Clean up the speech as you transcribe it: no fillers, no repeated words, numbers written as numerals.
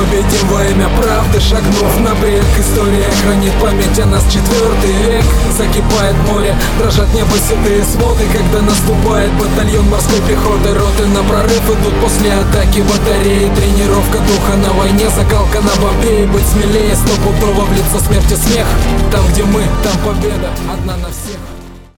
победим во имя правды. Шагнув на берег, история хранит память о нас. 4 век, закипает море, дрожат небо седые своды, когда наступает батальон морской пехоты. Роты на прорыв идут после атаки батареи. Тренировка духа на войне, закалка на бомбе. И быть смелее, стопудово в лицо смерти смех. Там, где мы, там победа, одна на всех.